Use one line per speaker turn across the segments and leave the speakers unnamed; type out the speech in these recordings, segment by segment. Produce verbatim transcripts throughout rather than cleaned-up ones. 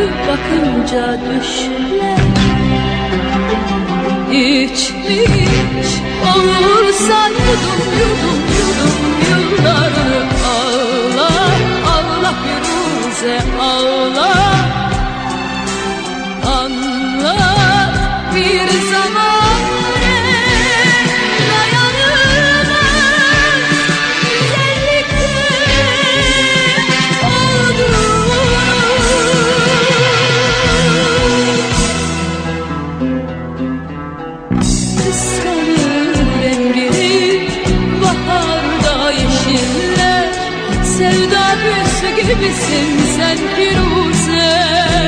dönüp bakınca düşler İçmiş olursa yudum yudum yudum yıllarını ağla ağla Firuze ağla. Anlat bir zaman gibisin sen Firuze,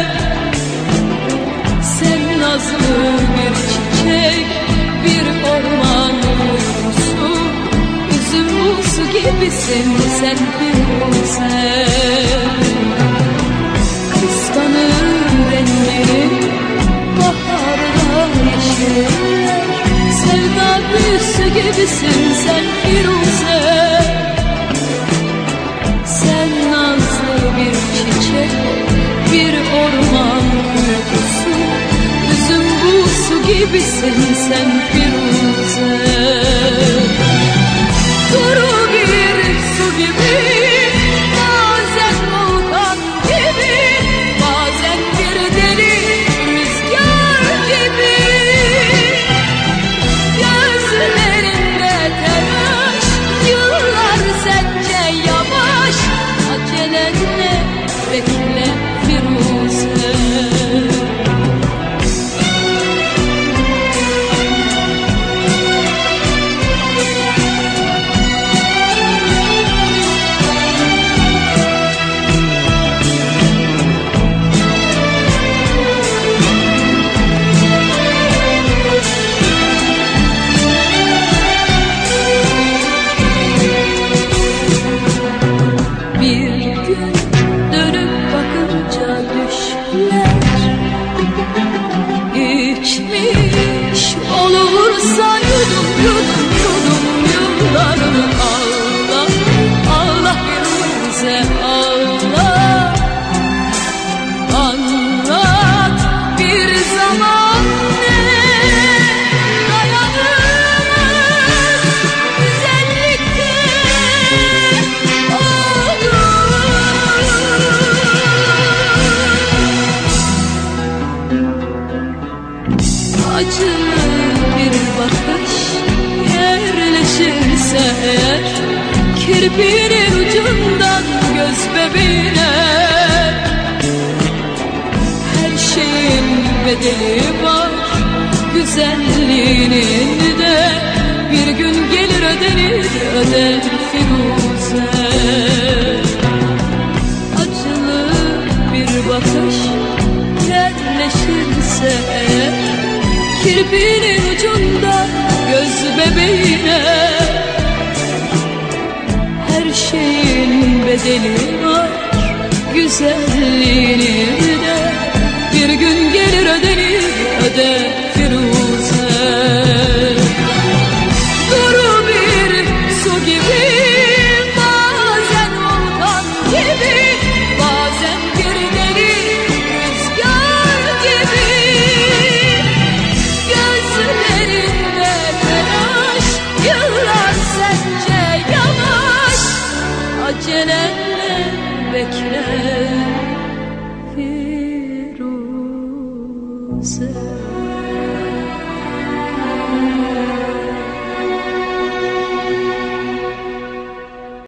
sen nazlı bir çiçek, bir orman uykusu, üzüm buğusu gibisin sen Firuze. Kıskanır rengini baharda yeşiller, sevda büyüsü gibisin sen Firuze. Bir çiçek, bir orman uykusu, üzüm buğusu gibisin sen Firuze. Duru bir su gibi, bazen volkan gibi, bazen bir deli rüzgar gibi. Gözlerinde telaş, yıllar sence yavaş, acelenle bekle Firuze. İçmiş olursa yudum yudum yudum yıllarını ağla ağla Firuze ağla. Anlat bir zaman ne dayanılmaz güzellikte acılı bir bakış yerleşirse eğer kirpinin ucundan göz bebeğine, her şeyin bedeli var, güzelliğinin de bir gün gelir ödenir öder Firuze. Acılı bir bakış yerleşirse eğer kirpinin ucunda göz bebeğine, her şeyin bedeli var, güzelliğini